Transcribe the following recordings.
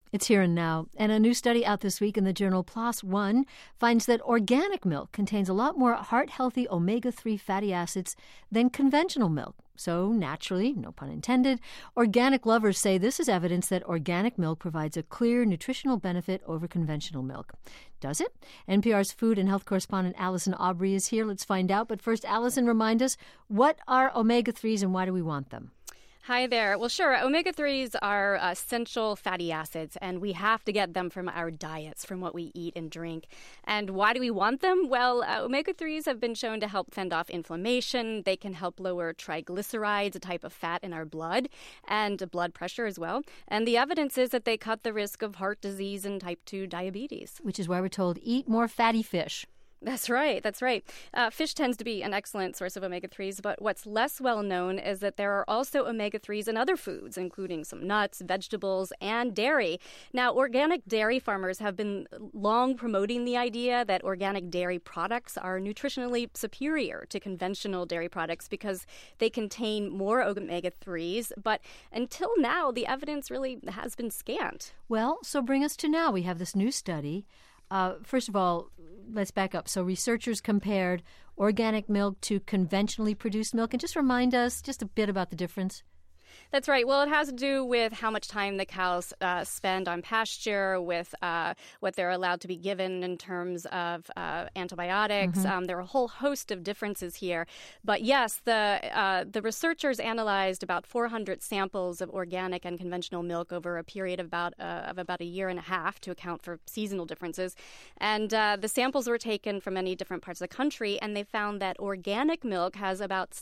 It's here and now. And a new study out this week in the journal PLOS One finds that organic milk contains a lot more heart-healthy omega-3 fatty acids than conventional milk. So naturally, no pun intended, organic lovers say this is evidence that organic milk provides a clear nutritional benefit over conventional milk. Does it? NPR's food and health correspondent Allison Aubrey is here. Let's find out. But first, Allison, remind us, what are omega-3s and why do we want them? Hi there. Well, sure. Omega-3s are essential fatty acids, and we have to get them from our diets, from what we eat and drink. And why do we want them? Well, omega-3s have been shown to help fend off inflammation. They can help lower triglycerides, a type of fat in our blood, and blood pressure as well. And the evidence is that they cut the risk of heart disease and type 2 diabetes. Which is why we're told eat more fatty fish. That's right. That's right. Fish tends to be an excellent source of omega-3s, but what's less well known is that there are also omega-3s in other foods, including some nuts, vegetables, and dairy. Now, organic dairy farmers have been long promoting the idea that organic dairy products are nutritionally superior to conventional dairy products because they contain more omega-3s, but until now, the evidence really has been scant. Well, so bring us to now. We have this new study. First of all, let's back up. So researchers compared organic milk to conventionally produced milk. And just remind us just a bit about the difference. That's right. Well, it has to do with how much time the cows spend on pasture, with what they're allowed to be given in terms of antibiotics. Mm-hmm. There are a whole host of differences here. But yes, the researchers analyzed about 400 samples of organic and conventional milk over a period of about a year and a half to account for seasonal differences. And the samples were taken from many different parts of the country, and they found that organic milk has about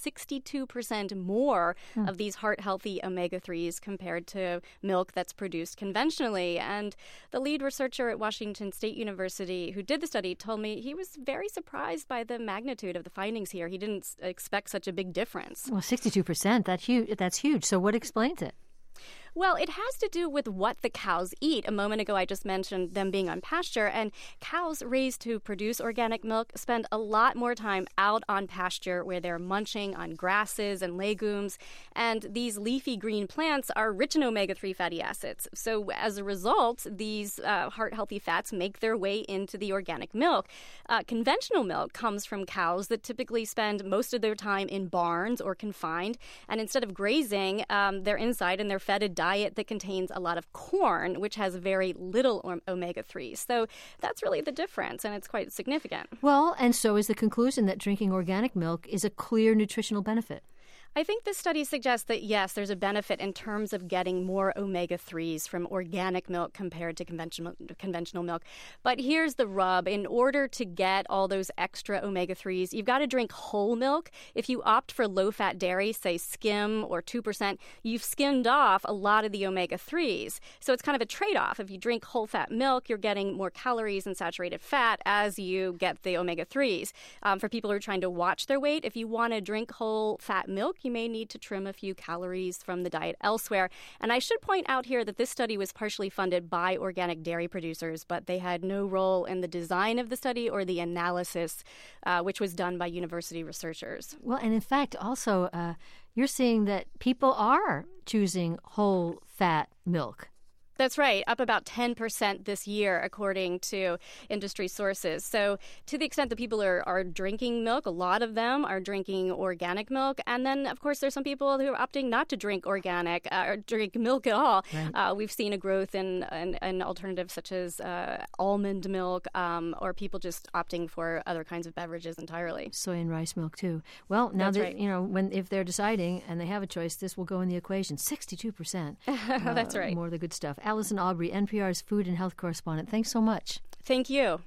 62% more of these heart-healthy omega-3s compared to milk that's produced conventionally. And the lead researcher at Washington State University who did the study told me he was very surprised by the magnitude of the findings here. He didn't expect such a big difference. Well, 62%, that's huge. So what explains it? Well, it has to do with what the cows eat. A moment ago, I just mentioned them being on pasture, and cows raised to produce organic milk spend a lot more time out on pasture where they're munching on grasses and legumes. And these leafy green plants are rich in omega-3 fatty acids. So as a result, these heart-healthy fats make their way into the organic milk. Conventional milk comes from cows that typically spend most of their time in barns or confined. And instead of grazing, they're inside and they're fed a diet that contains a lot of corn, which has very little omega-3. So that's really the difference, and it's quite significant. Well, and so is the conclusion that drinking organic milk is a clear nutritional benefit. I think this study suggests that, yes, there's a benefit in terms of getting more omega-3s from organic milk compared to conventional milk. But here's the rub. In order to get all those extra omega-3s, you've got to drink whole milk. If you opt for low-fat dairy, say skim or 2%, you've skimmed off a lot of the omega-3s. So it's kind of a trade-off. If you drink whole-fat milk, you're getting more calories and saturated fat as you get the omega-3s. For people who are trying to watch their weight, if you want to drink whole-fat milk, you may need to trim a few calories from the diet elsewhere. And I should point out here that this study was partially funded by organic dairy producers, but they had no role in the design of the study or the analysis, which was done by university researchers. Well, and in fact, also, you're seeing that people are choosing whole fat milk. That's right, up about 10% this year, according to industry sources. So to the extent that people are drinking milk, a lot of them are drinking organic milk. And then, of course, there's some people who are opting not to drink organic or drink milk at all. Right. We've seen a growth in alternatives such as almond milk or people just opting for other kinds of beverages entirely. Soy and rice milk, too. Well, now That's that, right. If they're deciding and they have a choice, this will go in the equation. 62%. That's right. More of the good stuff. Allison Aubrey, NPR's food and health correspondent. Thanks so much. Thank you.